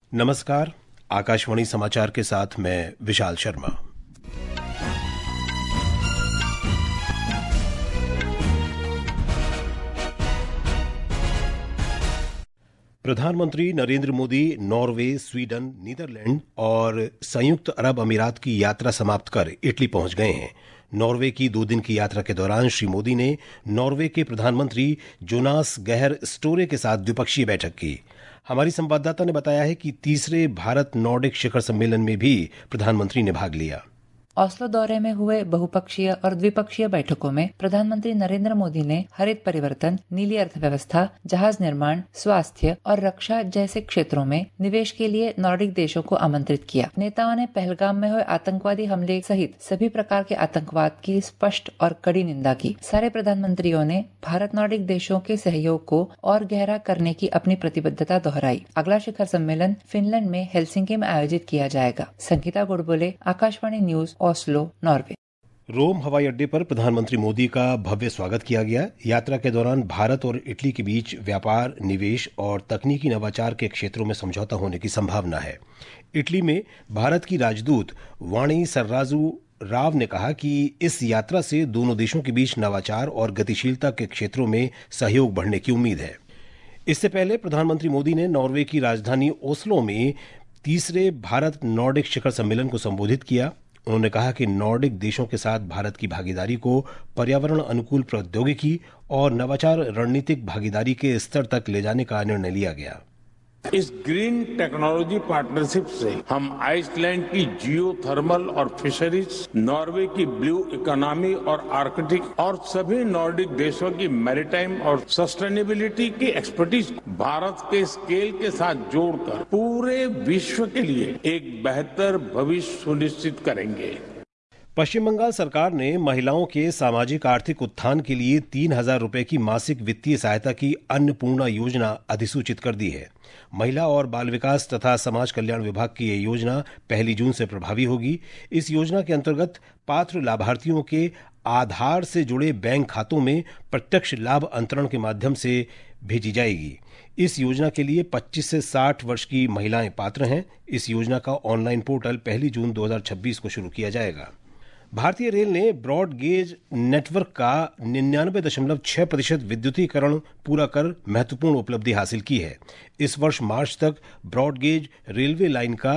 नमस्कार। आकाशवाणी समाचार के साथ मैं विशाल शर्मा। प्रधानमंत्री Narendra Modi Norway, Sweden, Netherlands और संयुक्त अरब अमीरात की यात्रा समाप्त कर इटली पहुंच गए हैं। नॉर्वे की 2 दिन की यात्रा के दौरान श्री मोदी ने नॉर्वे के प्रधानमंत्री जोनास गहर स्टोरे के साथ द्विपक्षीय बैठक की। हमारी संवाददाता ने बताया है कि तीसरे भारत नॉर्डिक शिखर सम्मेलन में भी प्रधानमंत्री ने भाग लिया। ओस्लो दौरे में हुए बहुपक्षीय और द्विपक्षीय बैठकों में प्रधानमंत्री नरेंद्र मोदी ने हरित परिवर्तन, नीली अर्थव्यवस्था, जहाज निर्माण, स्वास्थ्य और रक्षा जैसे क्षेत्रों में निवेश के लिए नॉर्डिक देशों को आमंत्रित किया। नेताओं ने पहलगाम में हुए आतंकवादी हमले सहित सभी प्रकार के आतंकवाद की स्पष्ट और कड़ी निंदा की। सारे प्रधानमंत्रियों ने भारत नॉर्डिक देशों के सहयोग को और गहरा करने की अपनी प्रतिबद्धता दोहराई। अगला शिखर सम्मेलन फिनलैंड में हेलसिंकी में आयोजित किया जाएगा। Sangeeta Gudbole, Akashvani news, Oslo, Norway. Rome हवाई अड्डे पर प्रधानमंत्री मोदी का भव्य स्वागत किया गया। यात्रा के दौरान भारत और इटली के बीच व्यापार, निवेश और तकनीकी नवाचार के क्षेत्रों में समझौता होने की संभावना है। इटली में भारत की राजदूत वाणी सर्राजू राव ने कहा कि इस यात्रा से दोनों देशों के बीच नवाचार और गतिशीलता के क्षेत्रों में सहयोग बढ़ने की उम्मीद है। इससे पहले प्रधानमंत्री मोदी ने नॉर्वे की राजधानी ओस्लो में तीसरे भारत नॉर्डिक शिखर सम्मेलन को संबोधित किया। उन्होंने कहा कि नॉर्डिक देशों के साथ भारत की भागीदारी को पर्यावरण अनुकूल प्रौद्योगिकी और नवाचार रणनीतिक भागीदारी के स्तर तक ले जाने का निर्णय लिया गया। इस ग्रीन टेक्नोलॉजी पार्टनरशिप से हम आइसलैंड की जियो थर्मल और फिशरीज, नॉर्वे की ब्लू इकोनॉमी और आर्कटिक और सभी नॉर्डिक देशों की मैरीटाइम और सस्टेनेबिलिटी की एक्सपर्टीज भारत के स्केल के साथ जोड़कर पूरे विश्व के लिए एक बेहतर भविष्य सुनिश्चित करेंगे। पश्चिम बंगाल सरकार ने महिलाओं के सामाजिक आर्थिक उत्थान के लिए 3,000 रुपए की मासिक वित्तीय सहायता की अन्नपूर्णा योजना अधिसूचित कर दी है। महिला और बाल विकास तथा समाज कल्याण विभाग की यह योजना 1 जून से प्रभावी होगी। इस योजना के अंतर्गत पात्र लाभार्थियों के आधार से जुड़े बैंक खातों में प्रत्यक्ष लाभ अंतरण के माध्यम से भेजी जाएगी। इस योजना के लिए 25 से 60 वर्ष की महिलाएं पात्र हैं। इस योजना का ऑनलाइन पोर्टल 1 जून 2026 को शुरू किया जाएगा। भारतीय रेल ने ब्रॉड गेज नेटवर्क का 99.6% विद्युतीकरण पूरा कर महत्वपूर्ण उपलब्धि हासिल की है। इस वर्ष मार्च तक ब्रॉड गेज रेलवे लाइन का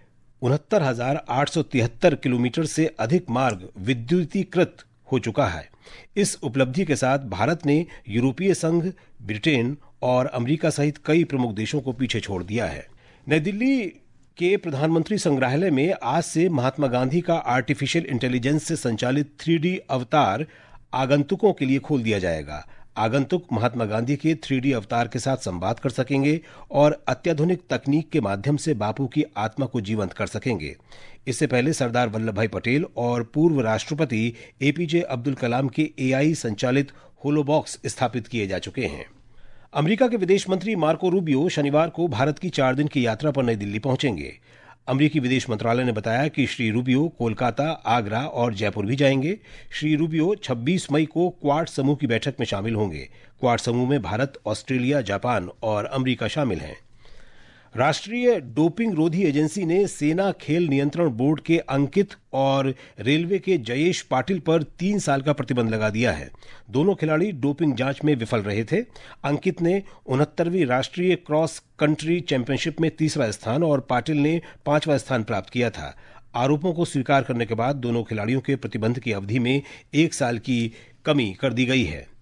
69,873 किलोमीटर से अधिक मार्ग विद्युतीकृत हो चुका है। इस उपलब्धि के साथ भारत ने यूरोपीय संघ, ब्रिटेन और अमेरिका सहित कई प्रमुख देशों को पीछे छोड़ दिया है। नई दिल्ली के प्रधानमंत्री संग्रहालय में आज से महात्मा गांधी का आर्टिफिशियल इंटेलिजेंस से संचालित 3D अवतार आगंतुकों के लिए खोल दिया जाएगा। आगंतुक महात्मा गांधी के 3D अवतार के साथ संवाद कर सकेंगे और अत्याधुनिक तकनीक के माध्यम से बापू की आत्मा को जीवंत कर सकेंगे। इससे पहले सरदार वल्लभ भाई पटेल और पूर्व राष्ट्रपति APJ अब्दुल कलाम के AI संचालित होलोबॉक्स स्थापित किए जा चुके हैं। अमेरिका के विदेश मंत्री मार्को रूबियो शनिवार को भारत की 4 दिन की यात्रा पर नई दिल्ली पहुंचेंगे। अमेरिकी विदेश मंत्रालय ने बताया कि श्री रूबियो कोलकाता, आगरा और जयपुर भी जाएंगे। श्री रूबियो 26 मई को क्वाड समूह की बैठक में शामिल होंगे। क्वाड समूह में भारत, ऑस्ट्रेलिया, जापान और अमेरिका शामिल हैं। राष्ट्रीय डोपिंग रोधी एजेंसी ने सेना खेल नियंत्रण बोर्ड के अंकित और रेलवे के जयेश पाटिल पर 3 साल का प्रतिबंध लगा दिया है। दोनों खिलाड़ी डोपिंग जांच में विफल रहे थे। अंकित ने 69वीं राष्ट्रीय क्रॉस कंट्री चैंपियनशिप में 3रा स्थान और पाटिल ने 5वां स्थान प्राप्त किया था। आरोपों को स्वीकार करने के बाद दोनों खिलाड़ियों के प्रतिबंध की अवधि में 1 साल की कमी कर दी गई है।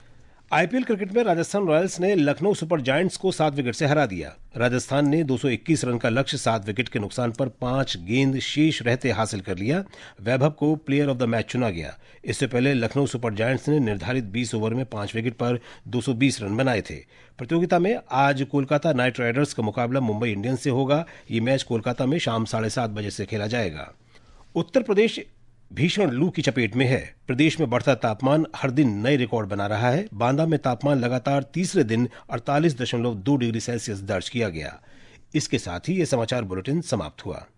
IPL क्रिकेट में राजस्थान रॉयल्स ने लखनऊ सुपर जायंट्स को 7 विकेट से हरा दिया। राजस्थान ने 221 रन का लक्ष्य 7 विकेट के नुकसान पर 5 गेंद शेष रहते हासिल कर लिया। वैभव को प्लेयर ऑफ द मैच चुना गया। इससे पहले लखनऊ सुपर जायंट्स ने निर्धारित 20 ओवर में 5 विकेट पर 220 रन बनाए थे। प्रतियोगिता में आज कोलकाता नाइट राइडर्स का मुकाबला मुंबई इंडियंस से होगा। ये मैच कोलकाता में शाम 7:30 बजे से खेला जाएगा। उत्तर प्रदेश भीषण लू की चपेट में है। प्रदेश में बढ़ता तापमान हर दिन नए रिकॉर्ड बना रहा है। बांदा में तापमान लगातार तीसरे दिन 48.2 डिग्री सेल्सियस दर्ज किया गया। इसके साथ ही ये समाचार बुलेटिन समाप्त हुआ।